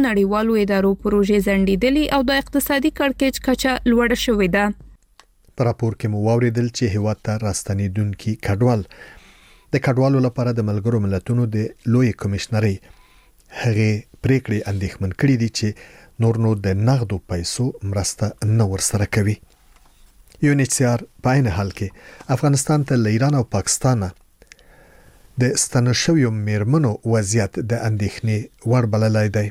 نړیوالو ادارو پروژې ځنډېدلې او د اقتصادي کړکېچ کچه لوړه شوې ده. په راپور کې مو واوریدل چې هیواد ته راستنېدونکي کډوال د کډوالو لپاره د ملګرو ملتونو د لوی کمشنري هغه پریکړې اندېښمن کړې دي چې نور نو د نغدو پیسو مرسته نه ورسره کوي. UNHCR په عین حال کې افغانستان ته له ایران او پاکستان د ستنشویو میرمنو وضعیت د اندېښنې وړ بللی دی.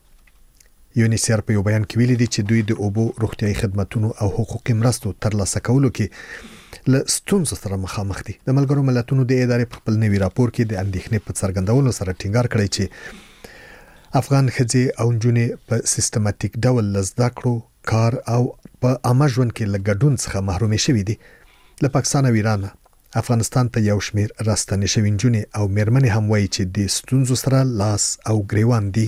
UNHCR په یو بیان کې ویلي دي چې دوی د اوبو روغتیايي خدماتو او حقوقي مرستو ترلاسه کولو کې له ستونزو سره مخامخ دي. د ملګرو ملتونو د ادارې په خپل نوي راپور کې د اندېښنې په څرګندولو سره ټینګار کړی چې افغان ښځې او نجونې په سیستماتیک ډول زده کړو، کار او په عامه ژوند کې له ګډون څخه محرومې شوې دي. له پاکستان او ایران افغانستان ته یو شمېر راستنې شوې نجونې او میرمنې هم وایي چې د ستونزو سره لاس او ګریوان دي.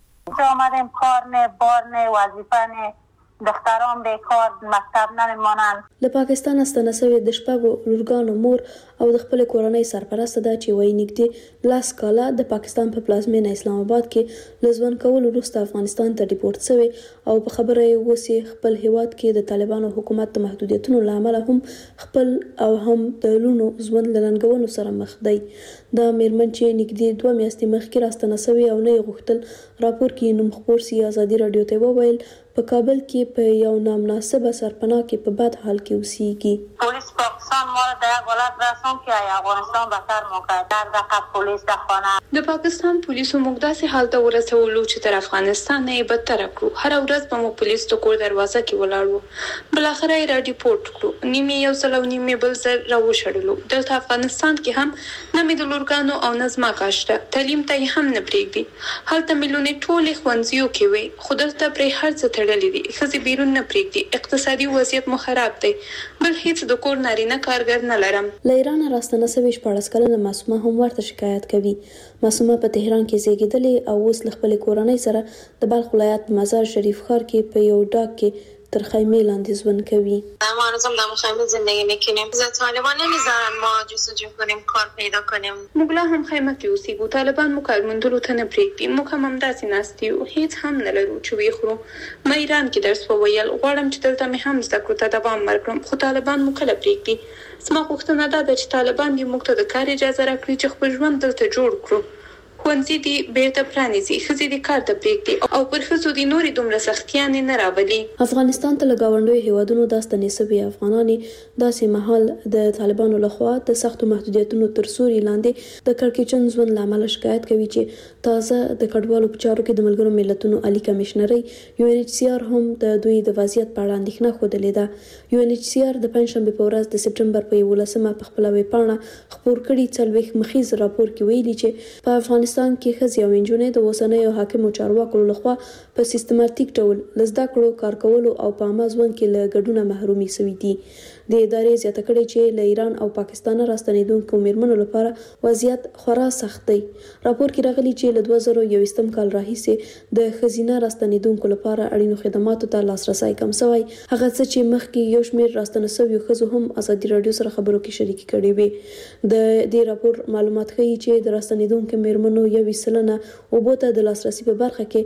آمدیم کار نه، بار نه، وظیفه نه، دختران بیکار مکتب نمیمانند. له پاکستان ستنه شوې د شپږو لورګانو مور او د خپل کورنۍ سرپرسته ده چې وایي نږدې لاس کاله د پاکستان په پلازمینه اسلام آباد کې لزون کول وروسته افغانستان ته ډیپورت شوی او په خبره یې وسی خپل هیواد کې د طالبانو حکومت د محدودیتونو لامل هم خپل او هم د لونو ژوند لنګونو سره مخ دی. دا میرمن چې نږدې 2 میاشتې مخکې راستنه شوی او نه غوښتل راپور کې نوم خبر سي ازادي رادیو ته وویل په کابل کې په یو نامناسبه سرپناه کې په بد حال کې اوسېږي. پولیس پاکستان ما را در حالت رسوند که افغانستان بهتر موقع در دقیق پولیس در خانه. د پاکستان پولیسو موږ داسې حالت ورسولو چې تر افغانستان نه بدتر کړو. هر ورځ به مو پولیس د کور دروازه کې ولاړو. بل اخر یې را ډیپورت کړو. نیمه یو ځل او نیمه بل ځل را وشړلو. دلته افغانستان کې هم نه مې د لورګانو او نظم کاشته تعلیم ته هم نه پریږدي. هلته مليونه ټول خوانځیو کې وي. خو دلته پرې هر څه تړلې دي. خزي بیرون نه پریږدي. اقتصادي وضعیت مو خراب دی. بل هیڅ د کور نارینه کارګر نه لرم. له ایران راستنه شوې 14 کلنه معصومه هم ورته شکایت کوي. معصومه په تهران کې زیږیدلې او اوس له خپل کورنۍ سره د بلخ ولایت مزار شریف ښار کې په یو ډاک کې تر خیمه لاندې ژوند کوي. ما هنوزم در خیمه زندگی میکنیم. طالبان نمیذارن ما جستجو کنیم، کار پیدا کنیم. موږ لا هم خیمه کې اوسېږو. طالبان مو کار موندلو ته نه پرېږدي. موږ هم همداسې ناست یو. هیڅ هم نه لرو چې ویخورو. ما ایران کې درس وویل. غواړم چې دلته مې هم زده کړو ته دوام ورکړم. خو طالبان مو کله پرېږدي. زما غوښتنه دا ده چې طالبان دې موږ ته د کار اجازه راکړي چې خپل ژوند دلته جوړ کړو. ښوونځي دې بیرته پرانیزي. ښځې دې کار ته پرېږدي او پر ښځو دې نورې دومره سختیانې نه راولي. افغانستان ته له ګاونډیو هیوادونو د ستنې شوي افغانانې داسې مهال د طالبانو لخوا د سختو محدودیتونو تر سوري لاندې د کړکېچن ژوند لامل شکایت کوي چې تازه د کډوالو په چارو کې د ملګرو ملتونو عالی کمشنري UNHCR هم د دوی د وضعیت په اړه اندېښنه ښودلې ده. UNHCR د پنځشنبه په ورځ د سپټمبر په 11مه په خپل ویبپاڼه خپور کړي 40 مخیز راپور کې ویلي چې په افغانستان کې ښځې او نجونې د اوسنیو حاکمو چارواکو لخوا په سیستماتیک ډول زده کړو، کار کولو او په عامه ژوند کې له ګډونه محرومي شوي دي. د ادارې زیاته کړې چې له ایران او پاکستان راستنېدونکو میرمنو لپاره وضعیت خورا سخت دی. راپور کې راغلي چې له 2021 کال راهیسې د ښځینه راستنېدونکو لپاره اړینو خدماتو ته لاسرسی کم شوی. هغه څه چې مخکې یو شمېر راستنه شویو ښځو هم ازادي رادیو سره خبرو کې شریک کړي وي. د دې راپور معلومات ښیي چې د راستنېدونکو میرمنو 21% اوبو ته د لاسرسي په برخه کې،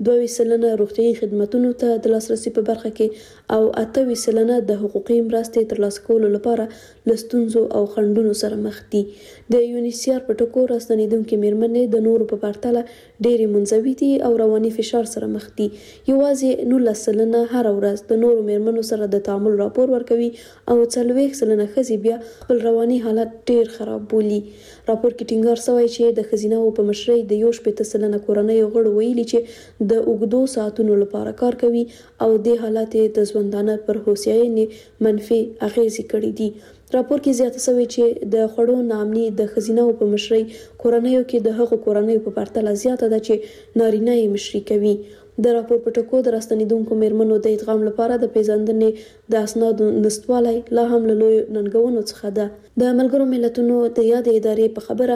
22% روغتیايي خدماتو ته د لاسرسي په برخه کې او 28% د حقوقي مرستې ترلاسه کولو لپاره له ستونزو او خنډونو سره مخ دي. د UNHCR په ټکو راستنېدونکې میرمنې د نورو په پرتله ډېرې منزوي دي او رواني فشار سره مخ دي. یوازې 19% هر ورځ د نورو میرمنو سره د تعامل راپور ورکوي او 40% ښځې بیا خپل رواني حالت ډېر خراب بولي. راپور کې ټینګار شوی چې د ښځیناو په مشرۍ د 18% کورنیو غړو ویلي چې د اوږدو ساعتونو لپاره کار کوي او د حالت د ژوندانه پر هوساینې منفي اغېزې کړې دي. راپور کې زیاته شوی چې د خوړو ناامني د ښځیناو په مشرۍ کورنیو کې د هغو کورنیو په پرتله زیاته ده چې نارینه یې مشري کوي. د راپور په ټکو د راستنېدونکو میرمنو د ادغام لپاره د پیژندنې د اسنادو نشتوالی لا هم له لویو ننګونو څخه ده. د ملګرو ملتونو د یادې ادارې په خبره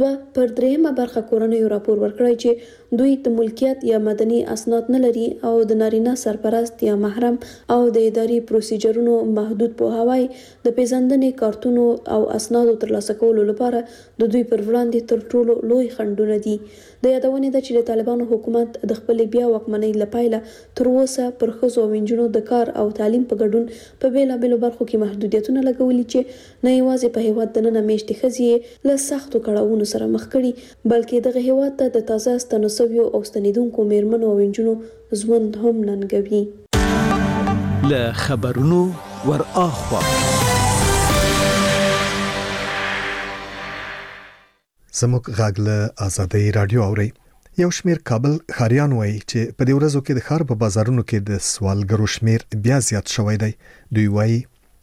2/3 کورنیو راپور ورکړی چې دوی د ملکیت یا مدني اسناد نه لري او د نارینه سرپرست یا محرم او د اداري پروسیجرونو محدود پوهاوی د پیژندنې کارتونو او اسنادو ترلاسه کولو لپاره د دوی پر وړاندې تر ټولو لوی خنډونه دي. د یادونې ده چې د طالبانو حکومت د خپل بیا واکمنۍ لپاره تر اوسه پر ښځو او نجونو د کار او تعلیم په ګډون په بیلابېلو برخو کې محدودیتونه لګولي چې نه یوازې په هیواد دننه میشتې ښځې له سختو کړاوونو سره مخ کړي بلکې دغه هیواد ته د تازه ستنسویو او ستنیدونکو میرمنو او نجونو ژوند هم ننګوي. له خبرونو ور اخوا زموږ غږ له آزادۍ رادیو اوري. یو شمیر کابل ښاریان وایي چې په دې ورځو کې د ښار په بازارونو کې د سوالګرو شمیر بیا زیات شوی دی. دوی وایي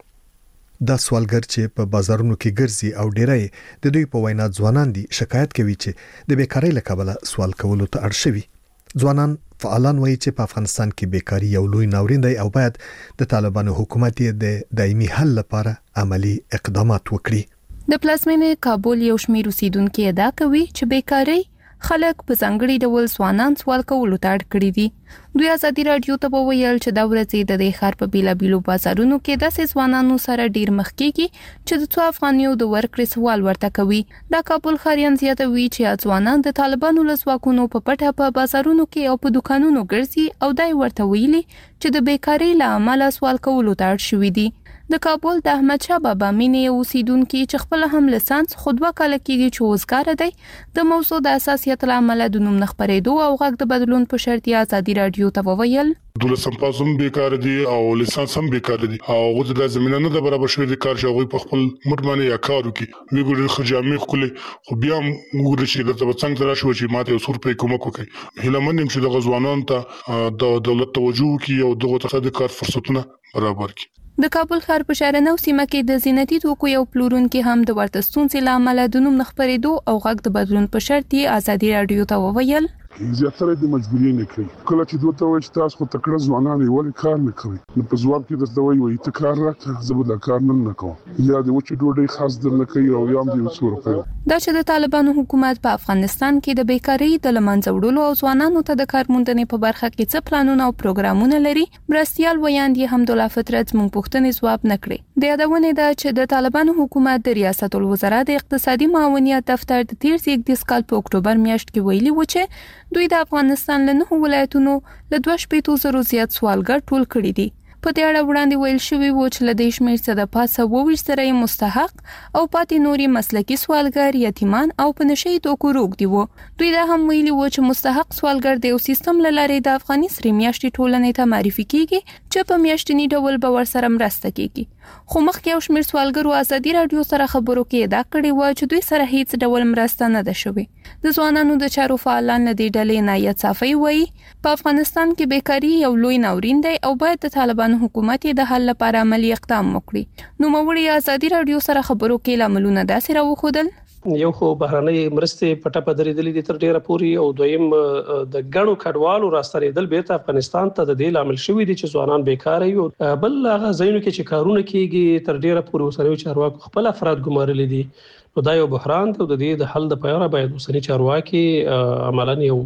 دا سوالګر چې په بازارونو کې ګرځي او ډیری د دوی په وینا ځوانان دي شکایت کوي چې د بیکاری له کبله سوال کولو ته اړ شوي. ځوانان فعالان وایي چې په افغانستان کې بیکاری یو لوی ناورین دی او باید د طالبانو حکومت د دایمي حل لپاره عملی اقدامات وکړي. د پلازمینې کابل یو شمېر اوسیدونکو ادعا کوي چې بیکاری خلک په ځانګړي ډول ځوانان سوال کولو ته اړ کړي دي. دوی آزادي رادیو ته وویل چې دا ورځې د ښار په بیلابېلو بازارونو کې داسې ځوانانو سره ډیر مخ کېږي چې د 2 افغانیو د ورکړې سوال ورته کوي. دا کابل ښاریان زیاتوي چې ځوانان د طالبانو له ځواکونو په پټه په بازارونو کې او په دکانونو ګرځي او دای ورته ویلي چې د بیکاری له امله سوال کولو ته اړ شوي دي. د کابل د احمد شاه بابا مینې اوسیدونکو چې خپل هم لسانس خود وکاله کیږي چې وزګار دی د موضوع د اساسیت لامل د نوم نخبرېدو او غږ د بدلون په شرط آزادي رادیو ته وویل دولسم پاسم بیکار دي او لسانس هم بیکار دي او غوډه د زمينه نه د برابر شوی د کار شوی په خپل مټمانه یا کارو کې وی ګوري خجامي خپل خو بیا موږ چې د څنګه تر شو چې ماته وسور په کومک وکي هلمنم چې د غزوانان ته د دولت توجه کی او دغه ته د کار فرصتونه برابر کی. د کابل ښار په شارنو سیمه کې د زینتي توکو یو پلورونکو هم د ورته ستونزې لامل د نوم نخبرېدو او غږ د بدلون په شرط آزادي رادیو ته وویل زیاتره د مجبورۍ نه کوي. کله چې دوی ته وایي چې تاسو خو تکړه ځوانان یې ولې کار نه کوي نو په ځواب کې درته وایي ته کار راکړه زه به دا کار نه کوم یا د وچې ډوډۍ خاص در نه کوي او یا هم د وسور کوي. دا چې د طالبانو حکومت په افغانستان کې د بیکاری د لمنځه وړلو او ځوانانو ته د کار موندنې په برخه کې څه پلانونه او پروګرامونه لري مرستيال ویاندې حمدالله فطرت موږ پوښتنې ځواب نکړي. د یادونه ده چې د طالبانو حکومت د ریاست الوزرا د اقتصادي معاونیت دفتر د 13 کال په اکتوبر میاشت کې ویلي و چې دوی د افغانستان له 9 ولایتونو له 2.0 زیات سوالګر ټول کړي دي. په دې اړه وړاندې ویل شوی و چې له دې شمېر څخه د پاسه 22% مستحق او پاتې نوري مسلکي سوالګر یتیمان او په نشي توکو روغ دي وو. دوی دا هم ویلي و چې مستحق سوالګر د یو سیستم لارې د افغاني سری میاشتې ټولنې ته معرفي کیږي چې په میاشتنی ډول به ورسره مرسته کیږي. خو مخکې یو شمېر سوالګرو آزادي رادیو سره خبرو کې ادعا کړې و چې دوی سره هیڅ ډول مرسته نه ده شوې. د ځوانانو د چارو فعالان له دې ډلې نایت صافي وایي په افغانستان کې بیکاری یو لوی ناورین دی او باید د طالبانو حکومت د حل لپاره عملی اقدام وکړي. نو موږ آزادي رادیو سره خبرو کې لاملونه داسې راوښودل یو خو بهرنۍ مرستې پټه پدریدلې دي تر ډیره پوري او دویم د ګڼو کډوالو راستنیدل بیرته افغانستان ته د دې عامل شوی دي چې ځوانان بیکاره یو بل هغه ځایونو کې چې کارونه کیږي تر ډیره پوري وسره چارواکو خپل افراد ګمارلي دي. نو دا یو بحران ته د دې د حل لپاره باید وسنی چارواکي عملاً یو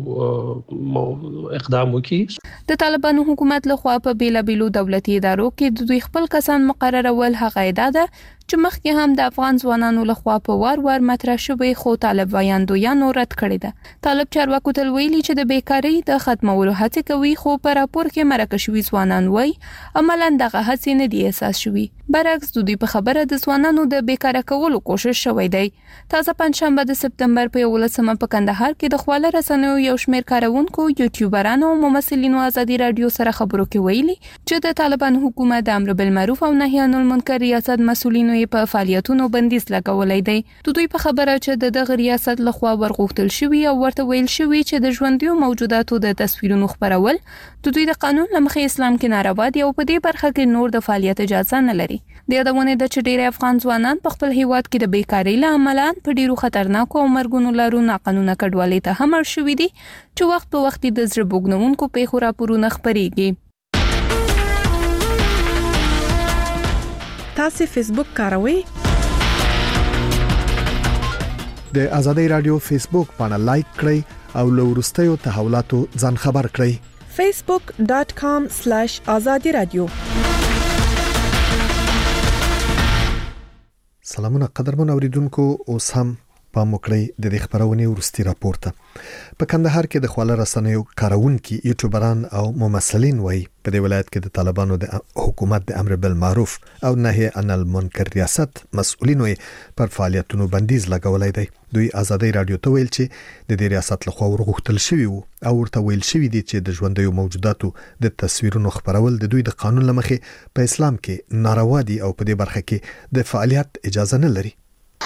اقدام وکړي. د طالبانو حکومت لخوا په بیلابېلو دولتي ادارو کې د دوی خپل کسان مقررول هغه ادعا ده چې مخکې هم د افغان ځوانانو لخوا په وار مطرح شوی خو طالب ویاندویانو رد کړی ده. طالب چارواکو تل ویلي چې د بیکاری د ختمولو هڅه کوي خو په راپور کې مرکه شوی ځوانان وایي عملاً دغه هڅې نه دي اساس شوی. برعکس دوی په خبره د ځوانانو د بیکاره کولو کوشش شوی دی. تازه پنځشنبه د سپتمبر په 11مه په کندهار کې د خواله رسنیو یو شمېر کارونکو یوټیوبرانو او ممثلینو آزادي رادیو سره خبرو کې ویلي چې د طالبانو حکومت د امر بالمعروف او نهي عن المنکر ریاست مسؤلینو په فعالیتونو بندیز لګولای دی. دوی په خبره چې دغه ریاست لخوا ورغوښتل شوی او ورته ویل شوی چې د ژوندیو موجوداتو د تصویرونو خبرول د دوی د قانون لمخې اسلام کې ناروا دي او په دې برخه کې نور د فعالیت اجازه نه لري. د یادونه د چډيري افغان ځوانان په خپل هیواد کې د بیکاری له امله په ډیرو خطرناکو او مرګونو لارو ناقانونه کډوالۍ ته هم اړ شوی دي چې وخت په وخت د زړه بوګنونکو پیښو راپورونه خبريږي. تاسو فیسبوک کاروئ؟ د آزادۍ رادیو فیسبوک باندې لایک کړئ او له وروستیو تحولاتو ځان خبر کړئ. facebook.com/azadi radio. سلامونه قدرمن اوریدونکو، اوس هم پام وکړئ د دې خبرونې ورستي راپورته. په کندهار کې د خواله رسنیو کارونکي یوټیوبران او ممثلین وایي په دې ولایت کې د طالبانو د حکومت د امر بالمعروف او نهي عن المنکر ریاست مسؤلینو پر فعالیتونو بندیز لګولای دی. دوی آزادۍ رادیو ته ویل چې د دې ریاست لخوا ورغښتل شوی او ورته ویل شوی دی چې د ژوندیو موجوداتو د تصویرونو خبرول د دوی د قانون لمخې په اسلام کې ناروا دي او په دې برخه کې د فعالیت اجازه نه لري.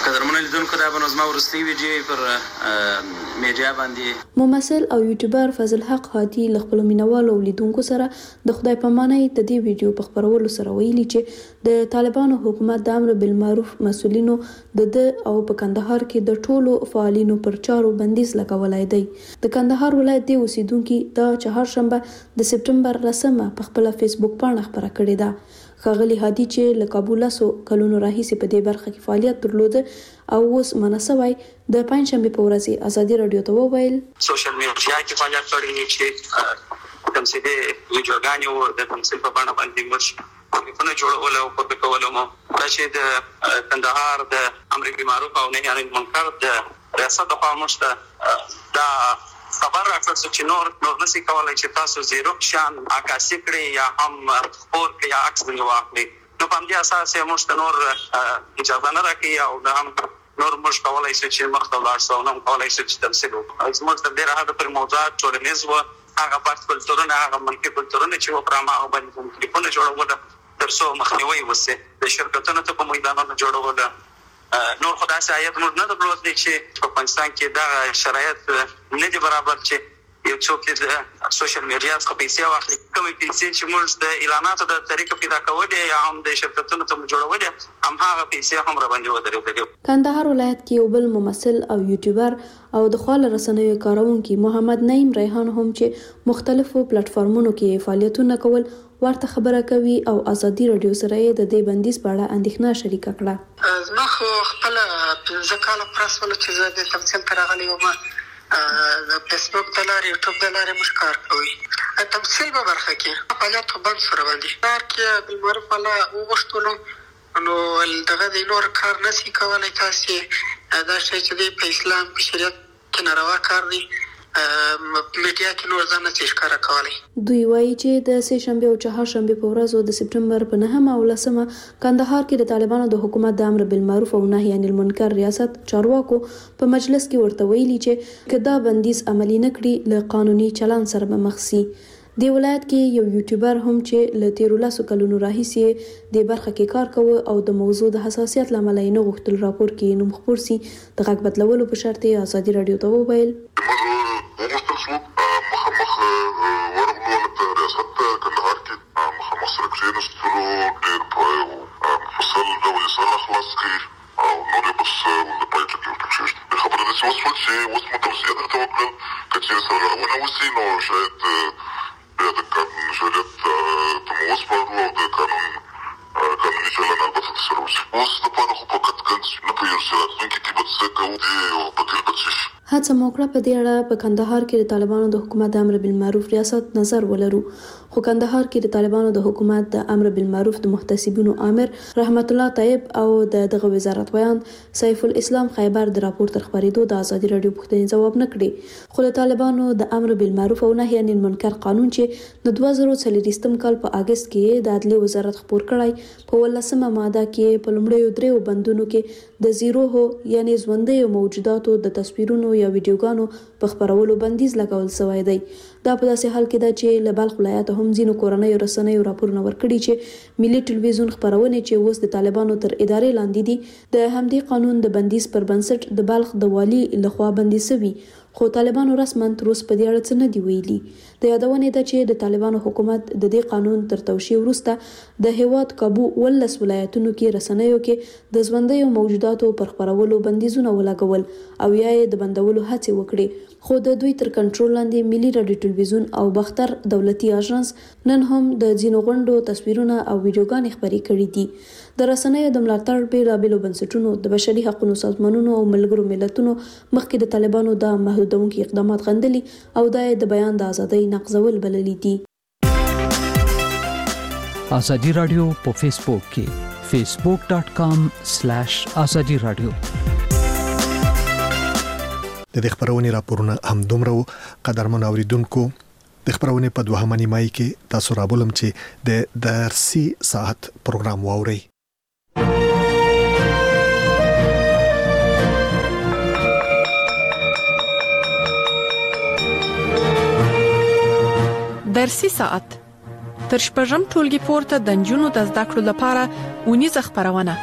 ممثل او یوټیوبر فضل حق هادي له خپل مینوالو او لیدونکو سره د خدای پامانۍ د دې ویډیو په خبرولو سره ویلي چې د طالبانو حکومت د امر بالمعروف مسؤلینو د او په کندهار کې د ټولو فعالینو پر چارو بندیز لګولای دی. د کندهار ولایت د اوسیدونکو د چهارشنبه د سپټمبر 10 په خپل فیسبوک باندې خبره کړې ده. ښاغلي هادي چې له کابل سو کلونو راهیسې په دې برخه کې فعالیت درلود او اوس مناسبای د پنځشنبه په ورځ آزادي رادیو ته وویل سوشل میډیا کې فعالیت کړی چې تمثيلي ویډیوګانې د تمثيل په بڼه باندې مرشي په جوړول او په کولو مو چې د کندهار د امر بالمعروف او نهي عن المنکر د ریاست په مشته دا خبر راکړ چې نور نسی کولای چې تاسو زیرو شان عکاسي کړی یا هم خبر کې یا عکس ونی واخلي. نو په دې اساس یې موږ نور اجازه نه راکړي او د هم نور موږ کولای شو چې مخته لاړ شو نو کولای شو چې تمثيل وکړو. زموږ د ډیره هغه پر موضوعات ټولنیز و هغه پات کلتورونه هغه ملکي کلتورونه چې و پرما او باندې ټلیفون جوړول ترڅو مخنیوي وسه د شرکتونو ته په میدانونو جوړول. نور خدای سایت موږ نه درلود چې په افغانستان کې دا شرایط نه دي برابر چې یو څوک د سوشل میډیا څخه پیسې واخلي کومې پیسې چې موږ د اعلاناتو د طریقې پیدا کولې یا هم د شرکتونو ته جوړولې هم هغه پیسې هم را باندې ودرېدلې. کندهار ولایت کې یو بل ممثل او یوټیوبر او د خواله رسنیو کارونکي محمد نعیم ریحان هم چې مختلفو پلیټ فارمونو کې فعالیتونه کول ورته خبره کوي او آزادي رادیو سره د دې بندیز په اړه اندېښنه شریکه کړه. زما خو خپل 15 کاله پرسول چې زه د تمثيل ترغلي وم د فیسبوک د لارې یوټیوب د لارې مش کار کوي تمثيل په برخه کې فعالیت بند سره باندې کار کې بالمعروف الله وغوښتلو نو دغه د نور کار نسی کولای تاسو دا چې د اسلام په شریعت کې ناروا کار دی میډیا کې نور ځان نه ښکارا کولای. دوی وایي چې د سه شنبه او چهارشنبه په ورځو د سپټمبر په 9 او 10 کندهار کې د طالبانو د حکومت د امر بالمعروف او نهي عن المنکر ریاست چارواکو په مجلس کې ورته ویلي چې کدا بندیز عملی نکړي له قانوني چلن سره به مخ شي. د ولایت کې یو یوټیوبر هم چې له 13 کلونو راهیسې د برخه کې کار کوي او د موضوع د حساسیت لامل یې نه غوښتل راپور کې نوم خبر سي د غږ بدلولو په شرط یې آزادي رادیو ته وویل هڅه موکړه په دې اړه په کندهار کې د طالبانو د حکومت د امر بالمعروف ریاست نظر ولرو خو کندهار کې د طالبانو د حکومت د امر بالمعروف د محتسبینو امر رحمت الله طیب او دغه وزارت ویان سیف الاسلام خیبر د راپور تر خبرېدو د آزادي رادیو پوښتنې جواب نه کړي خو د طالبانو د امر بالمعروف او نهي عن المنکر قانون چې د 2023 کال په اگست کې د عدلیه وزارت خبر کړای په 18مه ماده کې په لومړیو دریو بندونو کې د زیرو هو یعنی ژوندۍ موجوداتو د تصویرونو یا ویډیوګانو په خبرولو بندیز لګول شوی دی. دا په داسې حال کې ده چې له بلخ ولایت هم ځینو کورنیو رسنیو راپورونه ورکړي چې ملي ټلویزیون خبرونه چې اوس د طالبانو تر ادارې لاندې دي د همدې قانون د بندیز پر بنسټ د بلخ د والی لخوا بندي شوی خو طالبانو رسما تر اوسه په دې اړه څه نه دی ویلي. د یادونه ده چې د طالبانو حکومت د دې قانون تر توشیح وروسته د هیواد کابو ولس ولایتونو کې رسنیو کې د ژوندۍ موجوداتو پر خبرولو بندیزونه ولګول او یا د بندولو هڅه وکړي خو د دوی تر کنټرول لاندې ملي رادیو ټلویزیون او بختر دولتي اژانس نن هم د ځینو غونډو تصویرونه او ویډیوګانې خبري کړي دي. د رسنیو د ملاتړ بیلابېلو بنسټونو د بشري حقوقو سازمانونو او ملګرو ملتونو مخکې د طالبانو د محدودونکو اقدامات غندلي او د بیان د ازادۍ نقضول بللي دي. آزادي رادیو په فیسبوک کې facebook.com/azadi radio د خبرونې راپورونه هم دومره قدرمن اوریدونکو د خبرونې په دوهمه نیمایي کې تاسو رابولم چې د درسي ساعت پروګرام واوري. درسي ساعت تر شپږم ټولګي پورته د نجونو د زده کړو لپاره ونیزه خبرونه.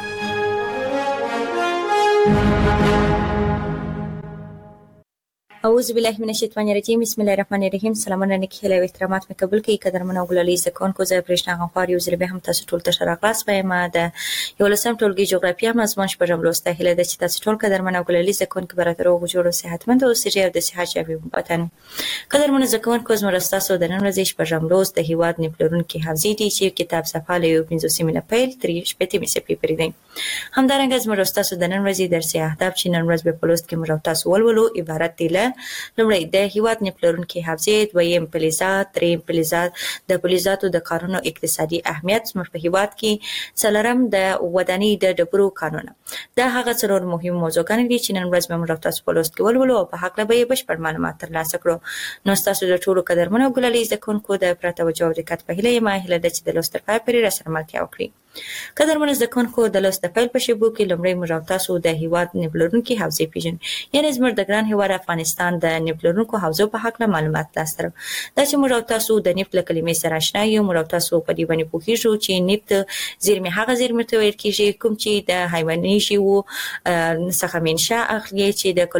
اعوذ بالله من الشیطان الرجیم بسم الله الرحمن الرحیم. سلامونه نیکی له احترامات مې قبول کړئ قدرمن او ګلالي زکونکو زه پرېښنا غوړ یو ځل به هم تاسو ټول ته شراغلاس پایم د یو لسم ټولګي جغرافیه مضمون شپږم لوسته هله د چې تاسو ټول قدرمن او ګلالي زکونکو براتر او جوړو صحتمند او سریع د صحت شوي وطن قدرمن زکونکو زموږ تاسو د نن ورځې شپږم لوست د هیواد نپلورونکي حافظي دي چې کتاب صفحه له 15 مینه پیل 3 شپږ مې سپې پرې دي. همدارنګه زموږ تاسو د نن ورځې درسي اهداف چې نن ورځ په لوست کې موږ تاسو ولولو عبارت دي له لومړی د هیواد نپلورونکي حافظي، دویم فلزات، دریم فلزات د فلزاتو د کارونو اقتصادي اهمیت زموږ په هیواد کې، څلورم د ودانۍ د ډبرو کانونه. دا هغه څلور مهم موضوعګان دي چې نن ورځ موږ تاسو په لوست کې ولولو او په هکله به یې بشپړ معلومات ترلاسه کړو. نو تاسو د ټولو قدرمنو او ګلالي زده کوونکو د پوره توجه او دقت په هیله یم چې د لوست تر پایه پورې راسره ملتیا وکړئ. قدرمنو زده کوونکو د لوست پیل په شیبو کې لومړی موږ تاسو د هیواد نپلورونکي حافظي پیژنو، یعنې زموږ د ګران هیواد افغانستان د نپلورونکو حوزو په هکله معلومات ترلاسه کړو. دا چې موږ تاسو د نفت له کلمې سره آشنا یو، موږ تاسو په دې باندې پوهیږو چې نفت زیرمې هغه زیرمې ته ویل کېږي کوم چې د حیواني ژوو څخه منشأ اخلي چې د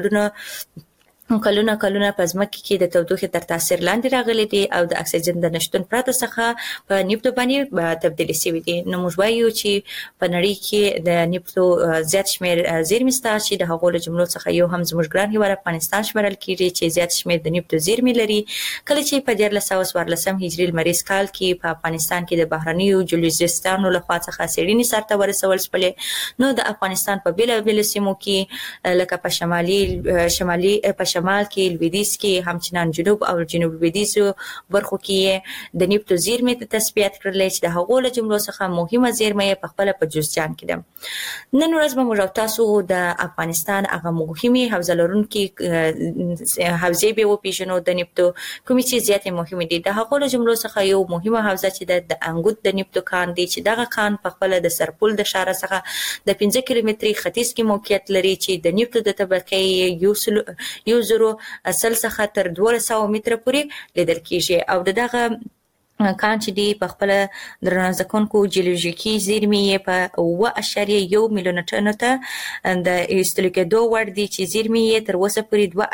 کلونه په ځمکه کې د تودوخې تر تاثیر لاندې راغلي دي او د اکسیجن د نشتون پرته څخه په نفت باندې تبدیل شوي دي. نو موږ وایو چې په نړۍ کې د نفتو زیات شمیر زیرمې شته چې د هغو له جملو څخه یو هم زموږ ګران هیواد افغانستان شمارل کېږي چې زیات شمیر د نفتو زیرمې لري. کله چې په 1414 هجري لمریز کال کې په افغانستان کې د بهرنیو جیولوجستانو لخوا څخه څېړنې سرته ورسول شولې، نو د افغانستان په بیلابیلو سیمو کې لکه په شمالي په شمال کې، لویدیځ کې، همچنان جنوب او جنوب لویدیځو برخو کې د نفتو زیرمې ته تثبیت کړل چې د هغو له جملو څخه مهمه زیرمه یې په خپله په جوزجان کې ده. نن ورځ به موږ تاسو د افغانستان هغه مهمې حوزه لرونکي حوزې به وپېژنو د نفتو کومې چې زیاتې مهمې دي. د هغو له جملو څخه یو مهمه حوزه چې د انګوت د نفتو کان دی چې دغه کان په خپله د سرپل د ښاره څخه د 15 کیلومتري ختیځ کې موقعیت لري چې د نفتو د طبقې 1000 څخه تر 1200 متره پورې لیدل کېږي او دغه کان چې دی په خپل درنه کوونکو جیولوژیکي زیرمې په 1.1 میلیون ټنو ته د ایستلو کېدو وړ دي چې زیرمې یې تر اوسه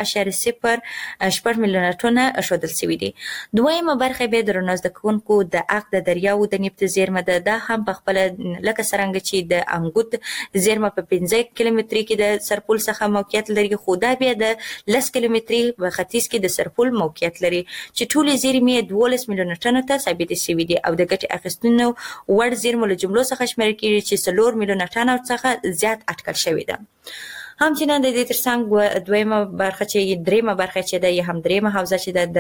پورې 2.08 میلیون ټنه ښودل شوي دي. دویمه برخه به درنه کوونکو د اق د دریاو د نفت زیرمه ده. دا هم په خپل لکه څرنګه چې د انګوت زیرمه په 15 کیلومتري کې د سرپل څخه موقعیت لري، خو دا بیا د 10 کیلومتري په ختیځ کې د سرپل موقعیت لري چې ټولې زیرمې 12 میلیون ټنو ته ثابت شوي دي او د ګټې اخیستنې وړ زیرمو له جملو څخه شمیرل کېږي چې 4 میلیونه ټنو څخه زیات اټکل شوي ده. همچنان د دې ترڅنګ دویمه برخه چې دریمه برخه چې ده یا هم دریمه حوزه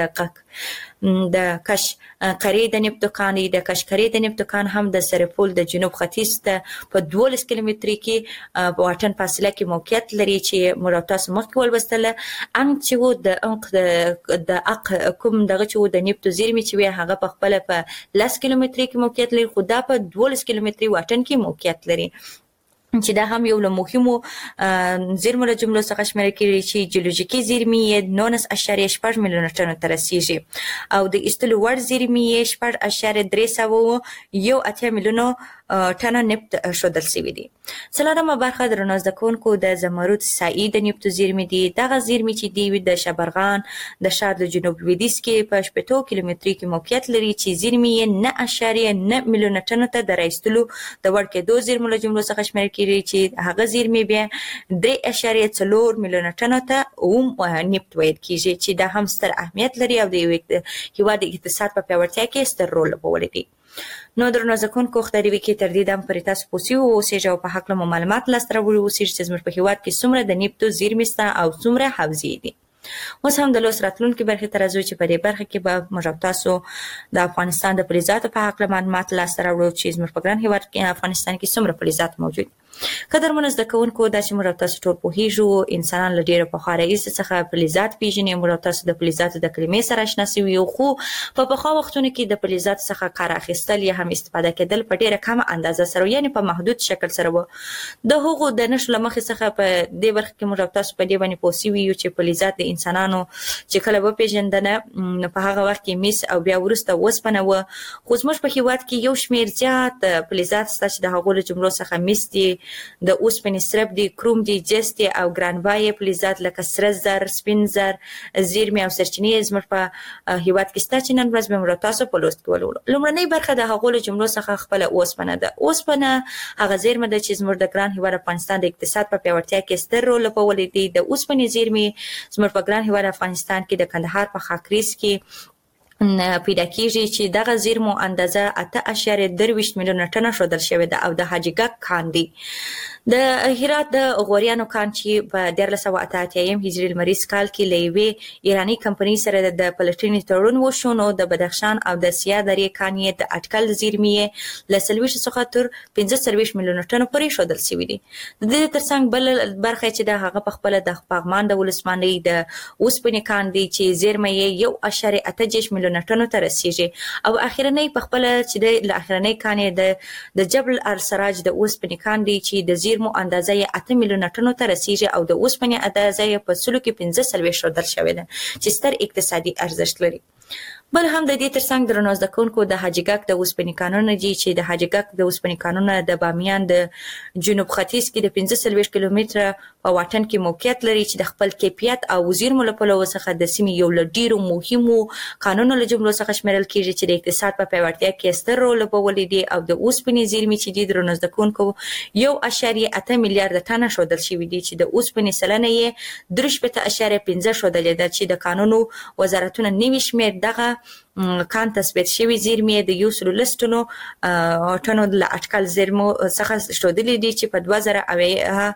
چې د کش قری د نفتو کان دی. د کش قری د نفتو کان هم د سرپل د جنوب ختیځ ته په 12 کیلومتري کې په واټن فاصله کې موقعیت لري چې موږ تاسو مخکې ولوستله. انګ چې و د اق کوم دغه چې د نفتو زیرمې چې وي هغه په خپل په 10 کیلومتري کې موقعیت لري، خو دا په 12 کیلومتري واټن کې موقعیت لري چې دا هم یو له مهمو زیرمو له جملو څخه شمیرل کېږي چې جیولوژیکي زیرمې یې 19.6 میلیونه ټنو ته رسیږي او د ایستلو وړ زیرمې یې 4.318 میلیونو ټنه نفت ښودل شوي دي. څلورمه برخه درنه زده کوونکو د زمرد سایي د نفتو زیرمې دي. دغه زیرمې چې دی د شبرغان د ښار د جنوب لویدیځ کې په 80 کیلومتري کې موقعیت لري چې زیرمې یې 9.9 میلیونه ټنو ته د رایستلو د وړ کېدو زیرمو له جملو څخه شمیرل کېږي چې هغه زیرمې بیا 3.4 میلیونه ټنو ته نفت ویل کېږي چې دا هم ستر اهمیت لري او د هیواد د اقتصاد په پیاوړتیا کې ستر رول لوبولی دی. نو درنو زده کوونکو خدای دې کې تر دې دم پرې تاسو پوه شئ اوسېږئ او په هکله مو معلومات لاسته راوړي اوسېږي چې زموږ په هیواد کې څومره د نفتو زیرمې شته او څومره حوزې دي. اوس هم د لوست راتلونکي برخې ته راځو چې په دې برخه کې به موږ تاسو د افغانستان د فلزاتو په هکله معلومات لاسته راوړو چې زموږ په ګران هیواد کې افغانستان کې څومره فلزات موجود. قدرمن زده کوونکو دا چې موږ تاسو ټول پوهیږو انسانان له ډیره پخوا راهیسې څخه فلزات پیژني. موږ تاسو د فلزاتو د کلمې سره آشنا شوي یو، خو په پخوا وختونو کې د فلزاتو څخه کار اخیستل یا هم استفاده کېدل په ډیره کمه اندازه سره، یعنی په محدود شکل سره و. د هغو د نشو له مخې څخه په دې برخه کې موږ تاسو په دې باندې پوه شوي یو چې فلزات د انسانانو چې کله وپېژندنه په هغه وخت کې مس او بیا وروسته اوسپنه و. خو زموږ په هېواد کې یو شمېر زیات فلزات شته چې د هغو له جملو څخه مس دي، د اوسپنې سرب دي، کروم دي، جست دي او ګرانبایه فلزات لکه سره زر، سپین زر، زیرمې او سرچینې زموږ په هېواد کې شته چې نن ورځ به موږ تاسو په لوست کې ولولو. لومړنۍ برخه د هغو له جملو څخه خپله اوسپنه ده. اوسپنه هغه زیرمه ده چې زموږ د ګران هېواد افغانستان د اقتصاد په پیاوړتیا کې ستر رول لوبولی دی. د اوسپنې زیرمې زموږ په ګران هېواد افغانستان کې د کندهار په خاکریز کې پیدا کیږي چې دغه زیرمو اندازه 8.23 میلیونه ټنه ښودل شوې ده او د حاجي ګک کان دی. د هرات د غوریانو کان چې په 1488 هجري لمریز کال کې له یوې ایراني کمپنۍ سره د پلټنې تړون وشو، نو د بدخشان او د سیاه درې کان یې د اټکل زیرمې له 40 څخه تر 45 میلیونه ټنو پورې ښودل شوي دي. د دې ترڅنګ بل برخه چې د هغه په خپله د پغمان د ولسوالۍ د اوسپنې کان دی چې زیرمه یې 1.8 میلیونه ټنو ته رسیږي، او اخرنۍ په خپله چې د اخرنۍ کان یې د جبل السراج د اوسپنې کان دی چې د زیرمو اندازه یې 8 میلیونه ټنو ته رسیږي او د اوسپنې اندازه یې په 45 ښودل شوې ده چې ستر اقتصادي ارزښت لري. بل هم د دې ترڅنګ درنو زده کوونکو د حاجي ګک د اوسپنې کانونه دي چې د حاجي ګک د اوسپنې کانونه د بامیان د جنوب ختیځ کې د 45 کیلومتره په واټن کې موقعیت لري چې د خپل کیفیت او زیرمو له پلوه څخه د سیمې یو له ډیرو مهمو کانونو له جملو څخه شمیرل کیږي چې د اقتصاد په پیاوړتیا کې ستر رول لوبولی دی. او د اوسپنې زیرمې چې دي درنو زده کوونکو 1.8 میلیارډ ټنه ښودل شوي دي چې د اوسپنې سلنه یې 3.5 ښودلې ده چې د کانونو وزارتونه نوي شمېر دغه کان تثبیت شوي زیرمې د 110 ټنو له اټکل زیرمو څخه ښودلې دي چې په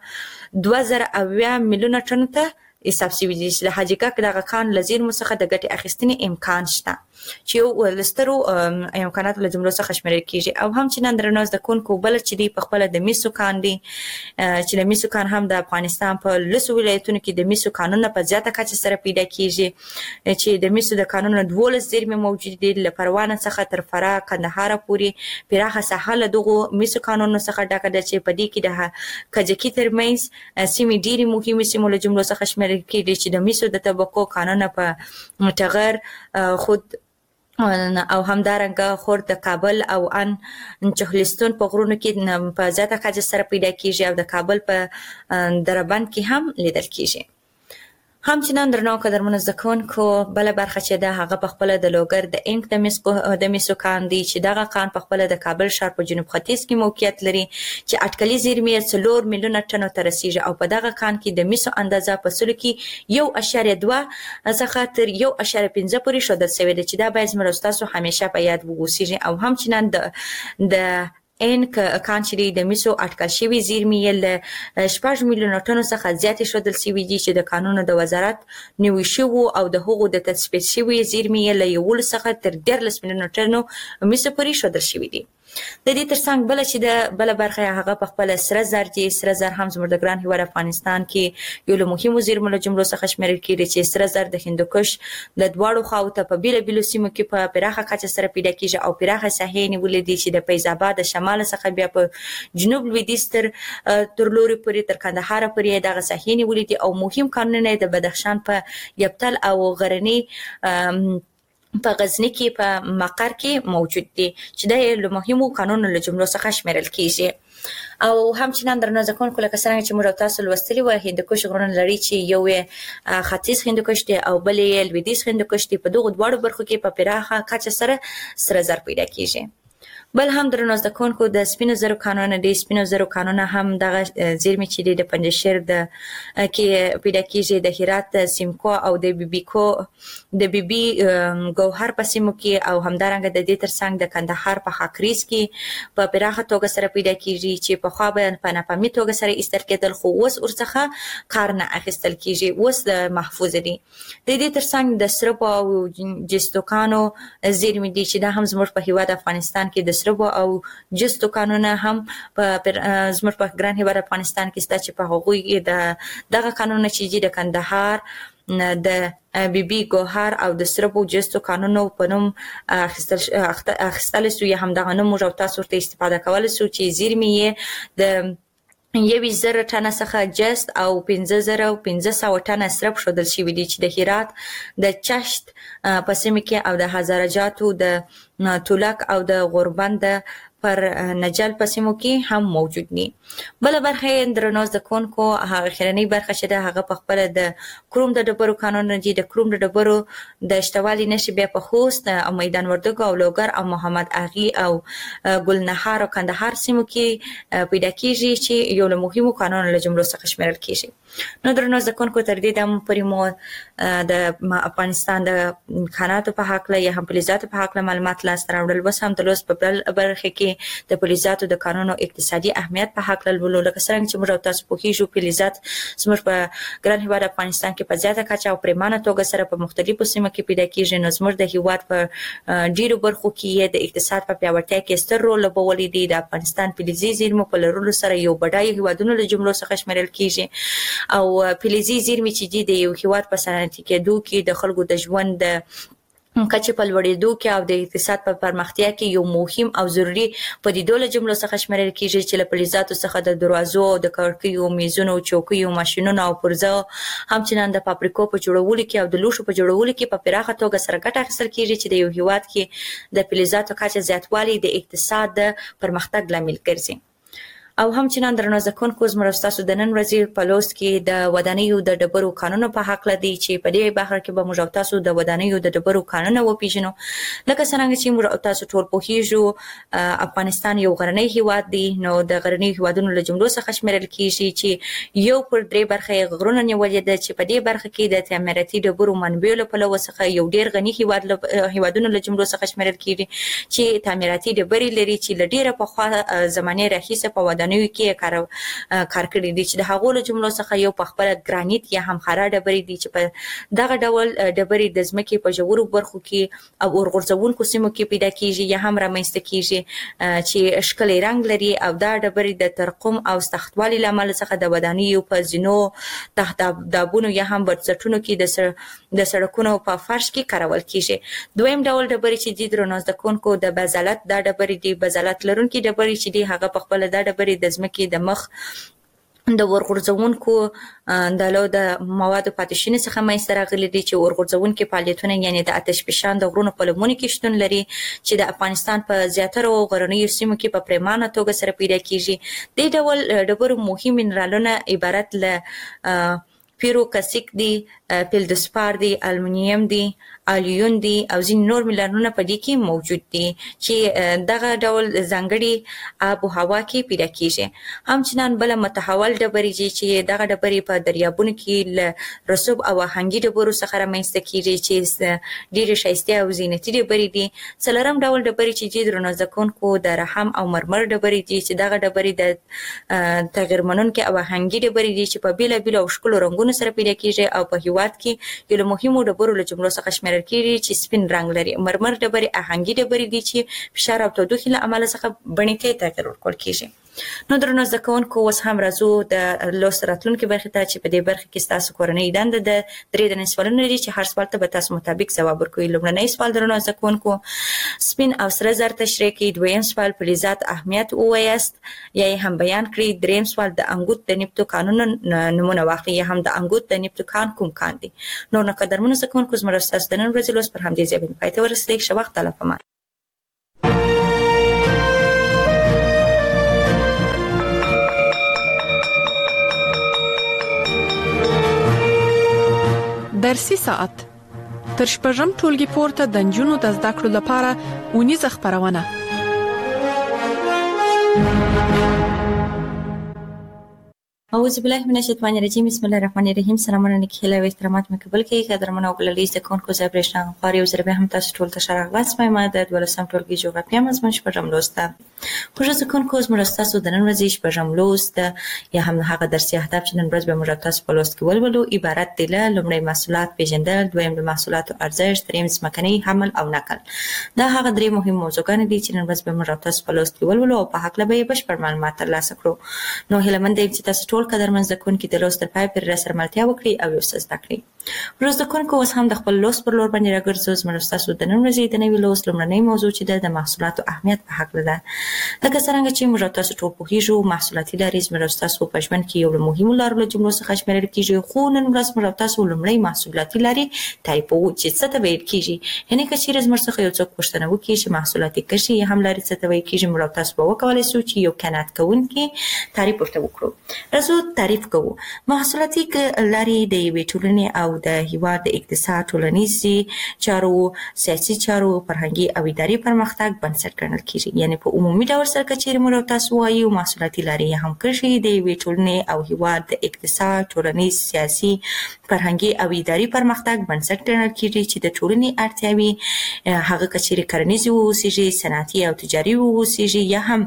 2008 میلیونه ټنو ته حساب شوي دي چې د حاجي ګک دغه کان له زیرمو څخه د ګټې اخیستنې امکان شته چې یو له سترو امکاناتو له جملو څخه شمیرل کیږي. او هم چې نن درنو زده کوونکو بل چې دی په خپله د مسو کان دی چې د مسو کان هم د افغانستان په 10 ولایتونو کې د مسو کانونه په زیاته کچه سره پیدا کیږي چې د مسو د کانونو 12 زیرمې موجود دي له پروانه څخه تر فراه کندهار پورې پراخه ساحه له دغو مسو کانونو څخه ډکه ده چې په دې کې د کجکي ترمنځ سیمې ډېرې مهمې سیمو له جملو څخه شمیرل کیږي چې د مسو د طبقو کانونه په ټغر خود او همدارنګه خور د کابل او ان چهلستون په غرونو کې په زیاته کچه سره پیدا کیږي او د کابل په دربند کې هم لیدل کیږي. هم چې نن درنو قدرمنو زده کوونکو بله برخه چې ده هغه په خپله د لوګر د انک د مسو کان دی چې دغه کان په خپله د کابل ښار په جنوب ختیځ کې موقعیت لري چې اټکلي زیرمې 4 میلیونه ټنو ته رسیږي او په دغه کان کې د مسو اندازه په سلو کې 1.2 څخه تر 1.5 پورې ښودل شوې ده چې دا باید زموږ ستاسو همیشه په یاد وګوسیږي. او هم چې نن د انک کان چې د مسو اټکل شوي زیرمې له 6 میلیونه ټنو څخه زیاتې ښودل شوي دي چې د کانونو د وزارت نوي شوو او د هغو د تثبیت شوي زیرمې له 11 څخه تر 14 میلیونه ټنو مسو پورې ښودل شوي دي. د دې ترڅنګ بل چې د بل برخه هغه په خپل سره زر دي. سره زر هم زموږ د ګران هېواد افغانستان کې یو له مهمو زیرمو له جملو څخه شمیرل کیږي چې سره زر د هندوکش له دواړو خواو ته په بیلابیلو سیمو کې په پراخه کچه سره پیدا کیږي او پراخه ساحې نیولې دي چې د فیض آباد د شمال څخه بیا په جنوب لویدیځ تر لوري پورې تر کندهار پورې دغه ساحې نیولې دي او مهم کانونه د بدخشان په یبتل او غرني په غزنی کې په مقر کې موجود دي چې د مهمو قانونو له جملو څخه شمیرل کیږي. او هم چې نن درنو زده کوونکو لکه څنګه چې موږ تاسو لوستلي وو هندوکش غرونه لري چې یو یې ختیځ هندوکش دی او بل یې لویدیځ هندوکش دی. په دغو دواړو برخو کې په پراخه کچه سره زر پیدا کیږي. بل هم درنو زده کوونکو د سپینو زرو کانونه دي. سپینو زرو کانونه هم دغه زیرمې چې دي د پنجشیر د کې پیدا کیږي د هرات د سیمکو او د بیبیکو د بیبي ګوهر په سیمو کې او همدارنګه د دې ترڅنګ د کندهار په خاکریز کې په پراخه توګه سره پیدا کیږي چې په خوا به په ناپامي توګه سره ایستل کېدل خو اوس ورڅخه کار نه اخیستل کیږي، اوس د محفوظ دي. د دې ترڅنګ د سرپو او جستوکانو زیرمې دي چې دا هم زموږ په هېواد افغانستان کې د سربو او جستو قانون هم زموږ په ګران هیواد افغانستان کې ستا چې په هغوی دغه قانون چې د کندهار د بي ګوهر او د سربو جستو قانونو په نوم اخیستل سو یا هم دغه نوم موږ تاسو ته استفاده کول سو چې زیرمې د 1,000 ټنه څخه جست او 15,500 ټنه سرب شودل شوی دی چې د هرات د چشت په سیمه کې او د هزارجاتو د تولک او د غوربند پر نجل په سیمو کې هم موجود دي. بل برخه درنوز د کونکو هغه خیرنی برخه شته هغه په خپل د کروم د ډبرو قانون دی د کروم د ډبرو د اشتوالي نشي بیا په خوست او میدان وردګو او لوګر او محمد اغي او ګلنهار او کندهار سیمو کې پیدا کیږي چې یو له مهمو قانونو له جملو څخه شمیرل کیږي. نو درنوز د کونکو تر دې د پریمو د افغانستان د خاناتو په حق له یا هم فلزات په حق له معلومات لاس راوړل بس هم د لوس په بل برخه کې د فلزاتو د قانونو اقتصادي اهمیت په حق لولو لکه څنګه چې موږ تاسو په هیڅ فلزات زموږ په ګران هیواد افغانستان کې په زیاته کچه او پریمانه توګه سره په مختلفو سیمو کې پیدا کیږي نو زموږ د هیواد په ډیرو برخو کې د اقتصاد په پیاوړتیا کې ستر رول لوبولی دی. د افغانستان فلزي زیرمو په لرلو سره یو بډای هیوادونو له جملو څخه شمیرل کیږي او فلزي زیرمې چې د یو هیواد په صنعتي کېدو کې د خلکو د ژوند کچې په لوړېدو کې او د اقتصاد په پرمختیا کې یو مهم او ضروري پدیدو له جملو څخه شمیرل کیږي چې له فلزاتو څخه د دروازو د کړکیو میزونو چوکیو ماشینونو او پرزو همچنان د فابریکو په جوړولو کې او د لوښو په جوړولو کې په پراخه توګه سره ګټه اخیستل کیږي چې د یو هیواد کې د فلزاتو کچه زیاتوالی د اقتصاد د پرمختګ لامل ګرځي. او همچنان درنوز د کونکو زموږ تاسو د نن ورځې په لوست کې د ودانیو د ډبرو قانون په حق لدی چې په دې بهر کې به موږ تاسو د ودانیو د ډبرو قانون وپیژنو. لکه څنګه چې موږ تاسو ټول پوهیږو افغانستان یو غرنی هیواد دی نو د غرنی هیوادونو له جملو څخه شمیرل کیږي چې یو پر درې برخه غرونه نیولې ده چې په دې برخه کې د تعمیراتي ډبرو منبع له پلوه څخه یو ډیر غنی هیوادونو له جملو څخه شمیرل کیږي چې تعمیراتي ډبرې لري چې لډیره په خوا زمانه راهیسه په ودانیو کې کار کړی دي چې د هغو له جملو څخه یو په خپل ګرانیت یا هم خارا ډبرې دي چې په دغه ډول ډبرې د ځمکې په ژورو برخو کې او اورغورځونکو سیمو کې پیدا کیږي یا هم رامنځته کیږي چې ښکلی رنګ لري او دا ډبرې د ترقم او سختوالي له امله څخه د ودانیو په زینو تحت دابونو یا هم بنسټونو کې د سړکونو په فرش کې کارول کیږي. دویم ډول ډبرې چې د درنوز د کونکو د بازالت دا ډبرې دي بازالت لرونکي ډبرې چې دي هغه په خپل دا ډبرې د ځمکې د مخ د ورغورځونکو د موادو پاتې څخه منځته راغلي دي چې ورغورځونکي فعالیتونه یعنی د آتش فشان د غرونو په لمنو کې شتون لري چې د افغانستان په زیاتره غرنیو سیمو کې په پریمانه توګه سره پیدا کیږي. د ډول ډبرو مهم منرالونه عبارت له پیروکسیک دی، فلدسپار دی، المونیم دی، الیون دی او ځین نور منرالونه په دې کې موجود دي چې دغه ډول ځانګړي آب او هوا کې پیدا کیږي. همچنان بل متحول ډبرې چې دغه ډبرې په دریابونو کې له رسوب او آهنګي ډبرو څخه رامنځته کیږي چې ډېرې ښایسته او زینتي ډبرې دي. څلورم ډول ډبرې چې درنو ځکونکو د رحم او مرمر ډبرې دي چې دغه ډبرې د تغیر منونکي او آهنګي ډبرې دي چې په بیلابیلو او ښکلو رنګونو سره پیدا کیږي او په هیواد کې یو له مهمو ډبرو له جملو څخه شمیرل کیږي چې سپین رنګ لري. مرمر ډبرې آهنګي ډبرې دي چې فشار او تودوخې له امله څخه بڼې ته تغیر ورکول کیږي. نو درنو زده کوونکو اوس هم راځو د لوست راتلونکي برخې ته چې په دې برخه کې ستاسو کورنۍ دنده د درې دنې سوالونه لري چې هر سوال ته به تاسو مطابق ځواب ورکوئ. لومړنی سوال درنو زده کوونکو سپین او سره زر تشریح کړئ. دویم سوال فلزات اهمیت ووایاست یا یې هم بیان کړئ. دریم سوال د انګوت د نیپتو کانونو نمونه واخلئ یا هم د انګوت د نیپتو کان کوم کان دی. نور نو قدرمنو زده کوونکو زموږ ستاسو د نن ورځې لوست پر همدې ځای باندې پای ته ورسېدی. ښه وخت الله پامان. درسي ساعت تر شپږم ټولګي پورته د نجونو د زده کړو لپاره اونیزه خبرونه. اعوذ بالله من الشیطان الرجیم بسم الله الرحمن الرحیم سلامونه نکهله و احترامات مې قبول کړئ قدرمن او ګلالي زکونکو زه برېښنا غواړم یو ځل بیا هم تاسو ټول ته ښه راغلاست وایم د 12 ټولګي جغرافیه مضمون شپږم لوست ده. خوږه زکونکو زموږ تاسو د نن ورځې شپږم لوست یا هم هغه درسي اهداف چې نن ورځ به موږ تاسو په لوست کې ولولو عبارت دي له لومړی محصولات پیژندل، دویم د محصولاتو ارزښت، دریم ځمکني حمل او نقل. دا هغه درې مهم موضوعګان دي چې نن ورځ به موږ تاسو په لوست کې ولولو او په هکله به یې بشپړ معلومات ترلاسه کړو. نو هیله مند یم چې تاسو ټول قدرمن زکونکي د لوست تر پای پورې راسره ملتیا وکړي او یو څه زده کړئ. ورځ زکونکو اوس هم د خپل لوست پر لور باندې راګرځو. زموږ تاسو د نن ورځې د نوي لوست لومړنۍ موضوع چې ده د محصولاتو اهمیت په هکله ده. لکه څرنګه چې موږ تاسو ټول پوهیږو محصولاتي لارې زموږ تاسو په ژوند کې یو له مهمو لارو له جملو څخه شمیرل کیږي، خو نن ورځ موږ تاسو لومړی محصولاتي لارې تعریفوو چې څه ته ویل کیږي. یعنې که چیرې زموږ څخه یو څوک پوښتنه وکړي چې محصولاتي کشي یا هم لارې څه ته ویل کیږي، موږ تاسو به وکولای شو چې یو قناعت کوونکی تعریف ورته وکړو. راځو تعریف کوو. محصولاتي لارې د یوې ټولنې او د هیواد د اقتصاد، ټولنیزي چارو، سیاسي چارو، فرهنګي او اداري پرمختګ بنسټ ګڼل کیږي. یعنې په عمومي ډول سره که چیرې موږ تاسو وایو محصولاتي لارې هم کشي د یوې ټولنې او هیواد د اقتصاد، ټولنیز، سیاسي، فرهنګي او اداري پرمختګ بنسټ ګڼل کیږي چې د ټولنې اړتیاوې هغه که چیرې کرنیزې واوسیږي، صنعتي او تجاري واوسیږي یا هم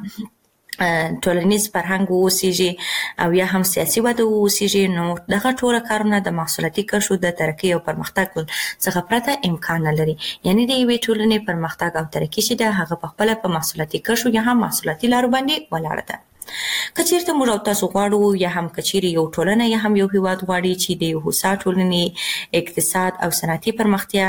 ټولنیز فرهنګ واوسیږي او یا هم سیاسي وده واوسیږي، نو دغه ټول کارونه د محصولاتي کشو د ترقۍ او پرمختګ څخه پرته امکان نه لري. یعنې د یوې ټولنې پرمختګ او ترقۍ چې ده هغه په خپله په محصولاتي کشو یا هم محصولاتي لارو باندې ولاړه ده. که چیرته موږ او تاسو غواړو یا هم که چیرې یو ټولنه یا هم یو هیواد غواړي چې د یو هوسا ټولنې اقتصاد او صنعتي پرمختیا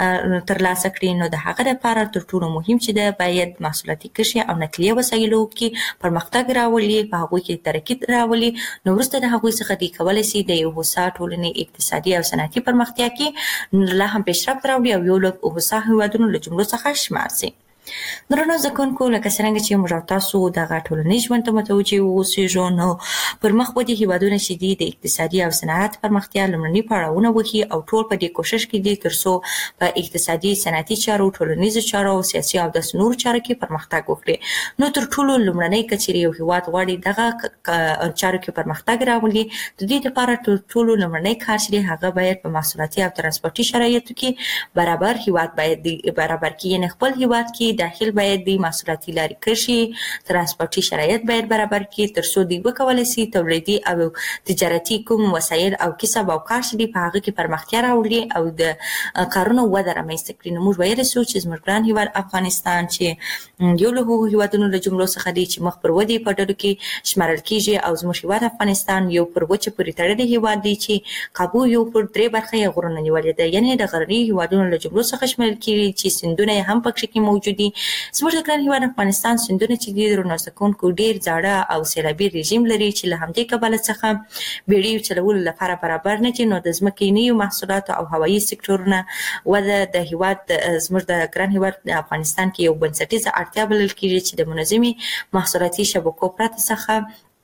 ترلاسه کړي، نو د هغه لپاره تر ټولو مهم چې ده باید محصولاتي کشي او نقلیه وسایلو کې پرمختګ راولي، په هغوی کې ترقي راولي. نو وروسته د هغوی څخه دوی کولی شي د یو هوسا ټولنې اقتصادي او صنعتي پرمختیا کې لا هم پیشرفت راوړي او یو له هوسا هیوادونو له جملو څخه شمار شي. درنو زکونکو لکه څرنګه چې موږ تاسو دغه ټولنیز ژوند ته متوجه واوسیږو، نو پر مخ ودې هیوادونه چې دي د اقتصادي او صنعت پرمختیا لومړني پړاوونه وکړي او ټول په دې کوشش کې دي تر څو په اقتصادي، صنعتي چارو، ټولنیزو چارو او سیاسي او داسې نورو چارو کې پرمختګ وکړي. نو تر ټولو لومړنی که چیرې یو هیواد غواړي دغه چارو کې پرمختګ راولي، د دې لپاره تر ټولو لومړنی کار چې هغه باید په محصولاتي او ترانسپورتي شرایطو کې برابر هیواد باید برابر کړي. یعنې خپل هیواد کې داخل باید د محصولاتي لارې کشي، ترانسپورتي شرایط باید برابر کړي تر څو دوی وکولی شي تولیدي او تجارتي کوم وسایل او کسب او کار چې دي په هغه کې پرمختیا راوړي او د کارونو وده رامنځته کړي. نو موږ ویلی شو چې زموږ ګران هیواد افغانستان چې یو له هغو هیوادونو له جملو څخه دی چې مخ پر ودې په ډلو کې شمارل کیږي او زموږ هیواد افغانستان یو پر وچه پورې تړلی هیواد دی چې کابو یو پر 3 برخه یې غرونه نیولې ده. یعنې د غرني هیوادونو له جملو څخه شمارل کیږي چې سیندونه هم پکې کې موجود دي. زموږ د ګران هیواد افغانستان سیندونه چې دي درنو زکونکو ډېر زاړه او سیلابي رژیم لري چې له همدې کبله څخه بیړیو چلولو لپاره برابر نه دي. نو د ځمکنیو محصولاتو او هوایي سکتورونه وده د هیواد زموږ د ګران هیواد افغانستان کې یو بنسټیزه اړتیا بلل کیږي چې د منظمې محصولاتي شبکو پرته څخه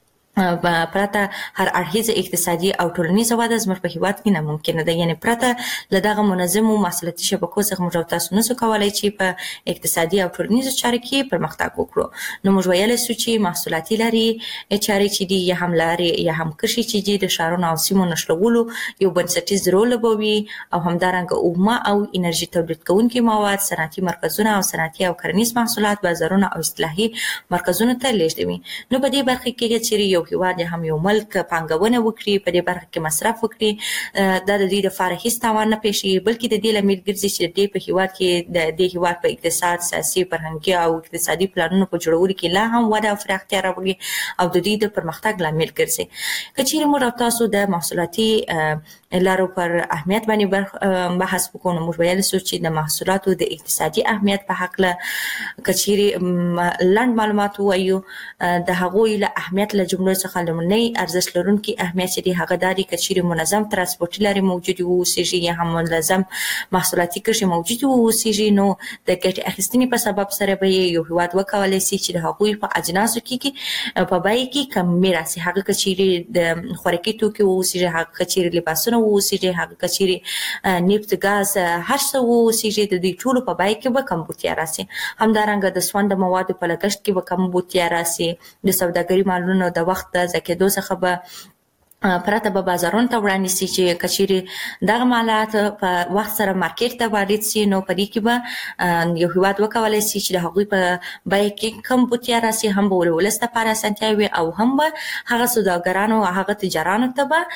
هر اړخیزه اقتصادي او ټولنیزه وده زموږ په هیواد کې ناممکنه ده. یعنې پرته له دغه منظمو محصولاتي شبکو څخه موږ تاسو نشو کولی چې په اقتصادي او ټولنیزو چارو کې پرمختګ وکړو. نو موږ ویلی شو چې محصولاتي لارې چارې چې دي یا هم لارې یا هم کشي چې دي د ښارونو او سیمو نښلولو یو بنسټیز رول لوبوي او همدارنګه اومه او انرژي تولید کوونکي مواد، صنعتي مرکزونه او صنعتي او کرنیز محصولات بازارونه او اصلاحي مرکزونو ته لیږدوي. نو په دې برخه کې چیرې یو هیواد یا هم یو ملک پانګونه وکړي، په دې برخه کې مصرف وکړي، دا د دې لپاره هیڅ تاوان نه پیښیږي، بلکې د دې لامل ګرځي چې د دې په هیواد کې د دې هیواد په اقتصاد، سیاسي، فرهنګي او اقتصادي پلانونو په جوړولو کې لا هم وده او پراختیا راوړي او د دې د پرمختګ لامل ګرځي. که چیرې موږ تاسو د محصولاتي لارو پر اهمیت باندې بحث وکړو، نو موږ ویلی شو چې د محصولاتو د اقتصادي اهمیت په هکله که چیرې لنډ معلومات ووایو، د هغوی له اهمیت له جملو څخه لومړنی ارزښت لرونکي اهمیت چې دی هغه دا دی که چیرې منظم ترانسپورتي لارې موجودې واوسیږي یا هم منظم محصولاتي کشي موجودې واوسیږي، نو د ګټې اخیستنې په سبب سره به یو هیواد وکولی شي چې د هغوی په اجناسو کې په بیې کې کمي راسي. هغه که چیرې د خوراکي توکي واوسیږي، هغه که چیرې لباسونه واوسیږي، هغه که چیرې نفت، ګاز، هر څه واوسیږي، د دې ټولو په بیې کې به کمبودتیا راسي. همدارنګه د سونده موادو په لګښت کې به کمبودتیا راسي، د سوداګري مالونو د وخت د ضایع کېدو څخه به پرته به بازارونو ته وړاندې شي چې کچېرې دغه مالات په وخت سره مارکیټ ته وارد شي نو په دې کې به یو هیواد وکولای شي چې د هغوی په بیه کې کم بوتیا راسي، هم به ولس لپاره اسانتیا وي او هم به هغه سوداګرانو او هغه تجارانو ته به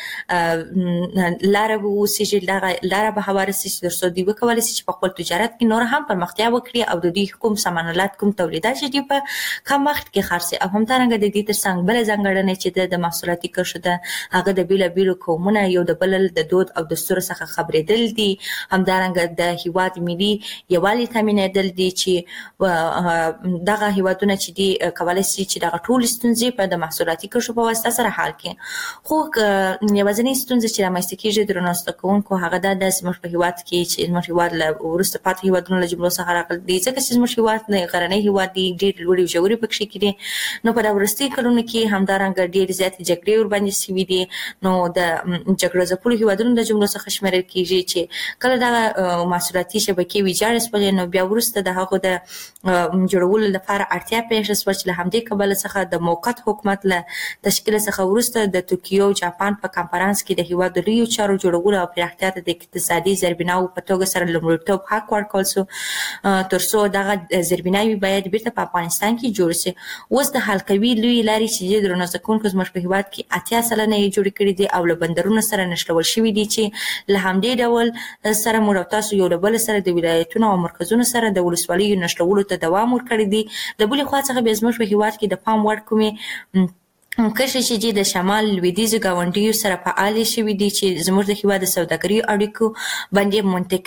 لاره ووسیږي، لاره به هواره شي تر څو دوی وکولای شي چې په خپل تجارت کې نور هم پرمختیا وکړي او د دوی کوم سامانالات کوم تولیدات چې دوی په کم وخت کې خرڅي. او همدارنګه د دې ترڅنګ بله ځانګړنه چې د محصولاتي کرښو ده هغه د بیلابیلو قومونه یو د بل د دود او دستور څخه خبرېدل دي، همدارنګه د هیواد ملي یووالي تامینېدل دي چې دغه هیوادونه چې دي کولی شي چې دغه ټول ستونزې په د محصولاتي کرښو په واسطه سره حل کړي. خو یوازینۍ ستونزه چې رامنځته کېږي درنو زده کوونکو هغه دا ده زموږ په هیواد کې چې زموږ هیواد له وروسته پاتې هیوادونو له جملو څخه راغلی دی، ځکه چې زموږ هیواد غرنی هیواد دی، ډېر لوړې او ژورې پکښې کړي. نو په دا وروستي کلونو کې همدارنګه ډېرې زیاتې جګړې ورباندې شوي دي. نو د جګړو ځپلو هیوادونو د جملو څخه شمیرل کېږي چې کله دغه محصولاتي شبکې ویجاړې شولې نو بیا وروسته د هغو د جوړولو لپاره اړتیا پېښه شوه چې له همدې کبله څخه د موقت حکومت له تشکیل څخه وروسته د توکیو او جاپان په کنفرانس کې د هیواد د لویو چارو جوړولو او پراختیا ته د اقتصادي زیربناوو په توګه سره لومړیتوب حق ورکړل شو تر څو دغه زیربناوې باید بیرته په افغانستان کې جوړ شي. اوس د حل کوي لویې لارې چې درنو زده کوونکو زموږ په هیواد کې 80 سلنه یې جوړې کړي دي او له بندرونو سره نښلول شوي دي چې له همدې ډول سره موږ او تاسو یو له بل سره د ولایتونو او مرکزونو سره د ولسوالیو نښلولو ته دوام ورکړی دی. د بلې خوا څخه بیا زموږ په هیواد کې د پام وړ کومې کرښې چې د شمال لویدیځو ګاونډیو سره فعالې شوي دي چې زموږ د هیواد د سوداګرۍ اړیکو باندې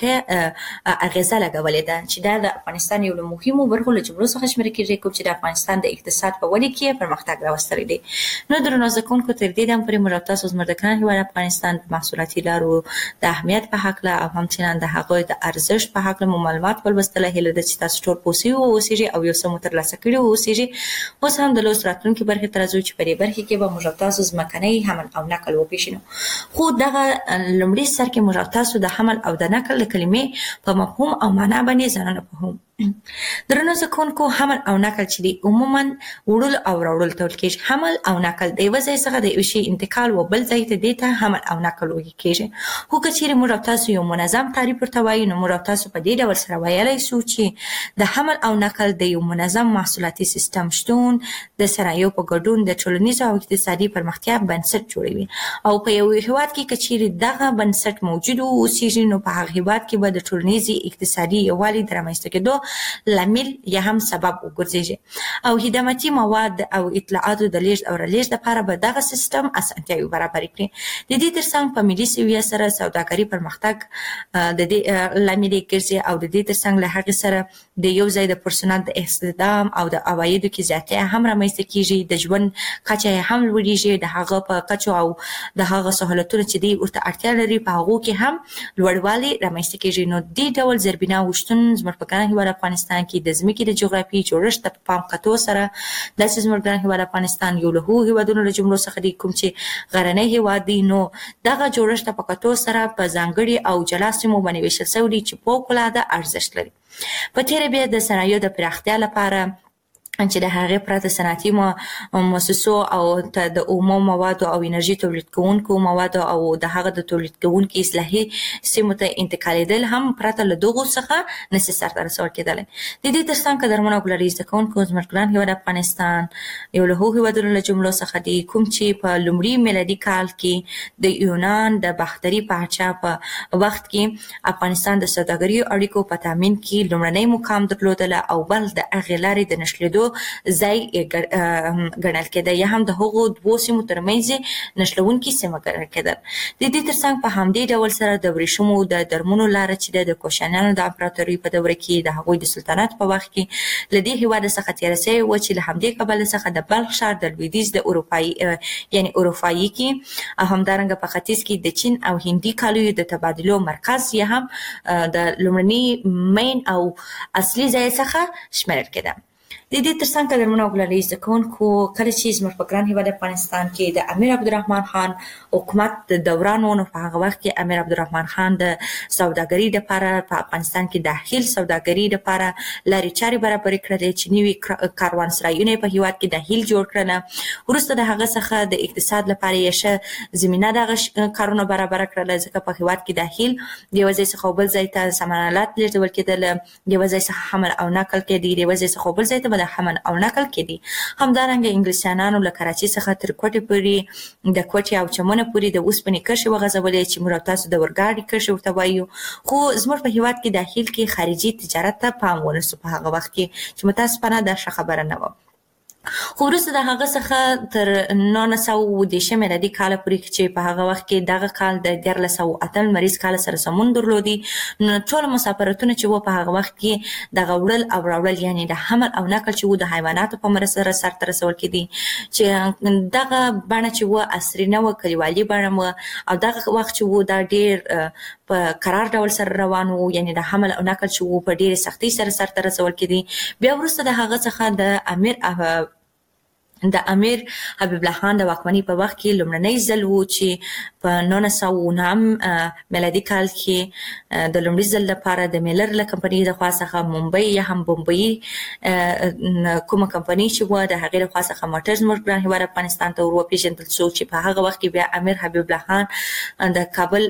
منطقه اغیزه لګولې ده چې دا د افغانستان یو له مهمو برخو له جملو څخه شمیرل کېږي کوم چې د افغانستان د اقتصاد په ودې کې پرمختګ راوستلی دی. نو درنو زده کوونکو تر دې دم پورې موږ تاسو زموږ د ګران هیواد افغانستان د محصولاتي لارو د اهمیت په هکله او همچنان د هغوی د ارزښت په هکله مو معلومات ولوستله. هیله ده چې تاسو ټول پوه سوي واوسیږئ او یو څه مو ترلاسه کړي واوسیږي. اوس هم د لوست راتلونکي برخې ته راځو چې په برخې کې به موږ تاسو ځمکنی حمل او نقل وپېژنو. خو دغه لومړي سر کې موږ تاسو د حمل او د نقل د کلمې په مفهوم او معنا باندې ځانونه پوهوو. درنو زده کوونکو حمل او نقل چې دی عموما وړل او راوړل ته ویل کېږي. حمل او نقل د یوه ځای څخه د یو شي انتقال و بل ځای ته دې ته حمل او نقل ویل کېږي. خو که چیرې موږ تاسو یو منظم تعریف ورته وایو نو موږ تاسو په دې ډول سره ویلی شو چې د حمل او نقل د یو منظم محصولاتي سیستم شتون د صنایعو په ګډون د ټولنیزو او اقتصادي پرمختیا بنسټ جوړوي. او په یو هیواد کې که چیرې دغه بنسټ موجود اوسیږي نو په هغه هیواد کې به د ټولنیزي اقتصادي یووالي د رامنځته کېدو لامل یا هم سبب وګرځي او خدماتي مواد او اطلاعاتو د لیږد او رالېږد لپاره به دغه سیستم اسانتیاوې برابرې کړي. د دې ترڅنګ په ملي سویه سره سوداګري پرمختګ د دې لامل ګرځي او د دې ترڅنګ له هغې سره د یو ځای د پرسونل د استخدام او د عوایدو کې زیاتیا هم رامنځته کېږي. د ژوند کچه یې هم لوړېږي. د هغه په کچو او د هغه سهولتونو چې دوی ورته اړتیا لري په هغو کې هم لوړوالی رامنځته کېږي. نو دې ډول زیربناوو شتون زموږ په ګران هیواد افغانستان کې د ځمکې د جغرافیې جوړښت ته په پام کتو سره داسې زموږ ګران هیواد افغانستان یو له هغو هیوادونو له جملو څخه دی کوم چې غرنی هیواد دی. نو دغه جوړښت ته په کتو سره په ځانګړي او جلا سیمو باندې ویشل شوی دی چې فوق‌العاده ارزښت لري. په تېره بیا د صنایعو د پراختیا لپاره چې د هغې پرته صنعتي مؤسسو او د اومو موادو او انرژي تولید کوونکو موادو او د هغه د تولید کوونکو اصلاحي سیمو ته انتقالېدل هم پرته له دغو څخه نشي سرته رسول کېدلی. د دې ترڅنګ قدرمنو او ګلالي زده کوونکو زموږ ګران هیواد افغانستان یو له هغو هیوادونو له جملو څخه دی کوم چې په لومړي میلادي کال کې د یونان د باختري پاچا په وخت کې افغانستان د سوداګرۍ اړیکو په تامین کې لومړنی مقام درلودله او بل د هغې لارې د نښلېدو ځای ګڼل کېده یا هم د هغو دوو سیمو ترمنځ نښلوونکې سیمه ګڼل کېدل. د دې ترڅنګ په همدې ډول سره د ورېښمو د درمونو لاره چې د کوشانیانو د امپراتورۍ په دوره کې د هغوی د سلطنت په وخت کې له دې هېواده څخه تېره سوې وه چې له همدې کبله څخه د بلخ ښار د لویدیځ د اروپایي کې او همدارنګه په ختیځ کې د چین او هندي کالیو د تبادلو مرکز یا هم د لومړني مین او اصلي ځای څخه شمیرل کېده. د دې ترڅنګ قدرمنو وګړي زکونکو کله چې زموږ په ګران هیواد افغانستان کې د امیر عبدالرحمن خان حکومت د دوران ونه په هغه وخت کې امیر عبدالرحمن خان د سوداګرۍ لپاره په افغانستان کې داخل سوداګرۍ لپاره لارې چارې برابر کړې چې نوي کاروانسرایونه په هیواد کې داخل جوړ کړل. ورسته د هغه څخه د اقتصاد لپاره یې ښه زمينه د کارونو برابر کړل ځکه په هیواد کې داخل د یو ځای څخه بل ځای ته سامانات لیږدول کېدل، د یو ځای څخه حمل او نقل کېدی، د یو ځای څخه بل ځای ته د حمل او نقل کېدی. همدارنګه انګلیسانانو له کراچۍ څخه تر کوټې پورې د کوټې او چمنه پورې د اوسپنې کرښې وغځولې چې موږ تاسو د اورګاډي کرښې ورته وایو. خو زموږ په هیواد کې داخل کې خارجي تجارت ته پام ونشو په هغه وخت کې چې متاسفانه دا ښه خبره نه وه. خو وروسته د هغه څخه تر 1910 میلادي کال پورې چې په هغه وخت کې دغه کال د 1908 مریض کال سره سمون درلودي، نو ټول مسافرتونه چې و په هغه وخت کې د غوړل او راوړل یعنی د حمل او نقل چې و د حیواناتو په مرسته سرته رسول کېدي، چې دغه بڼه چې و عصري نه و، کلیوالي بڼه و او دغه وخت چې و دا ډیر په قرار ډول سره روان وو، یعنی د حمل او نقل چې و په ډیره سختۍ سره سرته رسول کېدي. بیا وروسته د هغه څخه د امیر حبیب الله خان د واکمنۍ په وخت کې لومړنی ځل و چې په 1909 میلادي کال کې د لومړي ځل لپاره د میلر له کمپنۍ د خوا څخه ممبئی یا هم بمبئی کومه کمپنۍ چې و د هغې له خوا څخه موټر زموږ ګران هیواد افغانستان ته ور وپېژندل شو، چې په هغه وخت کې بیا امیر حبیب الله خان د کابل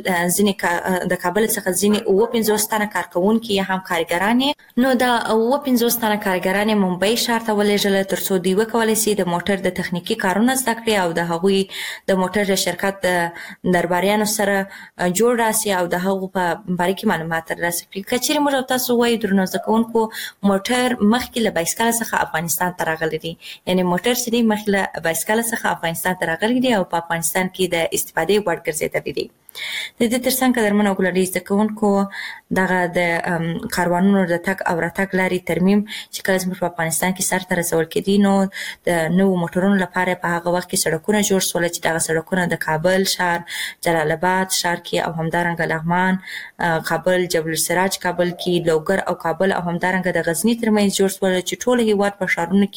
څخه ځینې 50 تنه کارکوونکي یا هم کارګرانې، نو د 50 تنه کارګرانې ممبئی ښار ته ولېږل تر څو دوی وکولی شي د موټر د تخنیکی کارونه زده کړي او د هغوی د موټر شرکت درباریانو سره جوړ راسي او د هغو په باره کې معلومات ترلاسه کړي. که چیرې موږ تاسو وایو درنو زده کوونکو موټر مخکې له بایسکل څخه افغانستان ته راغلی دی، یعنی موټر چې دی مخکې له بایسکل څخه افغانستان ته راغلی دی او په افغانستان کې د استفادې وړ ګرځېدلی دی. د دې ترڅنګ قدرمنو وګړي زده کوونکو دغه د کاروانونو د تګ او راتګ لارې ترمیم چې کله زموږ په افغانستان کې سرته رسول کېدي، نو د نوو موټرونو لپاره په هغه وخت کې سړکونه جوړ شول چې دغه سړکونه د کابل ښار، جلال آباد ښار کې او همدارنګه لغمان کابل، جبل السراج کابل کې، لوګر او کابل او همدارنګه د غزني ترمنځ جوړ شول چې ټول هیواد په ښارونو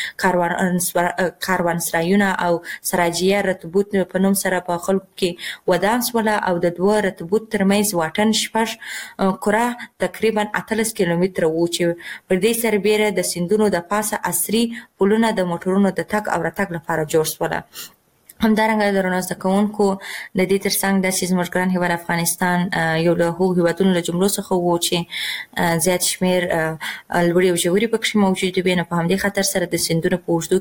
کې کاروانسرایونه او سراجیه رتبوت په نوم سره په خلکو کې ودان شول او د دوه رتبوت ترمنځ واټن 6 کره تقریبا 18 کیلومتره و چې پر دې سربیره د سیندونو د پاسه عصري پلونه د موټرونو د تګ او راتګ لپاره جوړ شول. همدارنګه درنو زده کوونکو د دې ترڅنګ داسې زموږ ګران هیواد افغانستان یو له هغو هیوادونو له جملو څخه و چې زیات شمېر لوړې او ژورې پکښې موجود وي، نو په همدې خاطر سره د سیندونو په اوږدو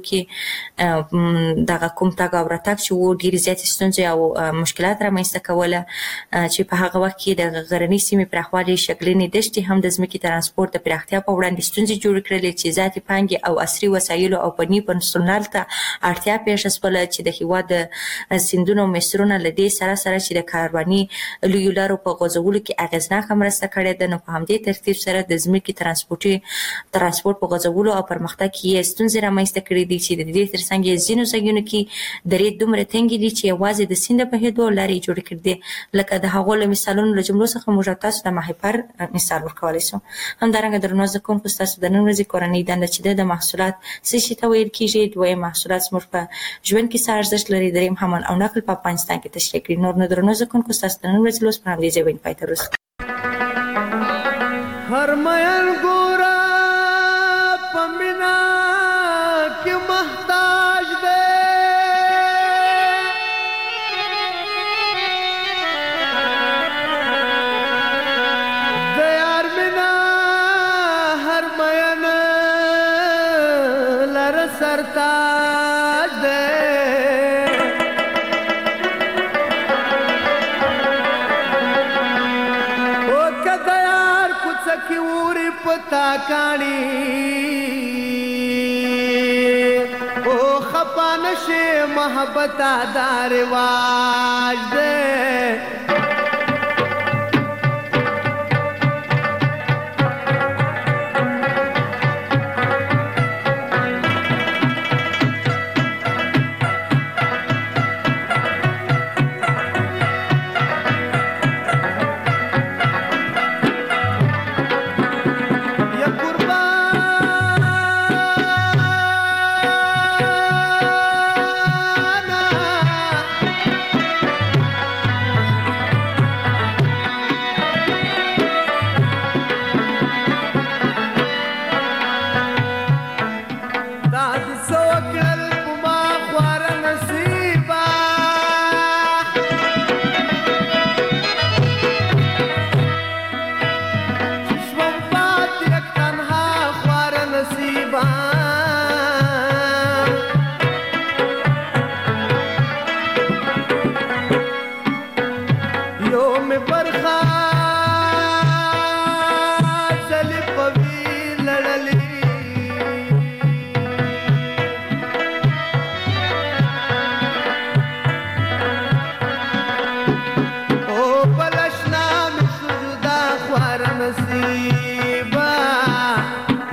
کې دغه کوم تګ او راتګ چې و ډېرې زیاتې ستونزې او مشکلات رامنځته کوله، چې په هغه وخت کې د غرنۍ سیمې پراخوالي، شګلنې دښتې هم د ځمکې ترانسپورت د پراختیا په وړاندې ستونزې جوړې کړلې چې زیاتې پانګې او عصري وسایلو او فني پرسونل ته اړتیا پېښه شوله چې د هیواد د سیندونو مصرونه له دې سره چې د کارواني لویو لارو په غځولو کې اغېزناکه مرسته کړې ده، نو په همدې ترتیب سره د ځمکې ترانسپورت په غځولو او پرمختګ کې یې ستونزې رامنځته کړې دي چې د دې ترڅنګ یې ځینو ځایونو کې درې دومره تنګې دي چې یوازې د سیند په بهېدو لارې جوړې کړې دي، لکه د هغو له مثالونو له جملو څخه موږ تاسو د ماهیپر مثال ورکولی شو. همدارنګه درنو زده کوونکو ستاسو د نن ورځې کورنۍ دنده چې د محصولات څه شي ته ویل کېږي، دویم محصولات زموږ په ژوند کې څه ارزښت لري، دریم حمل او نقل په افغانستان کې تشریح کړي. نور نو درنو زده کوونکو ستاسو د نن ورځې لوست په همدې ځای باندې پای ته رسوو. هر مین ګوره په مینا کې محتاج دی، د یار مینا هر مین لره سرتاج دی. پتا کانی او خپانش محبت دا رواج دے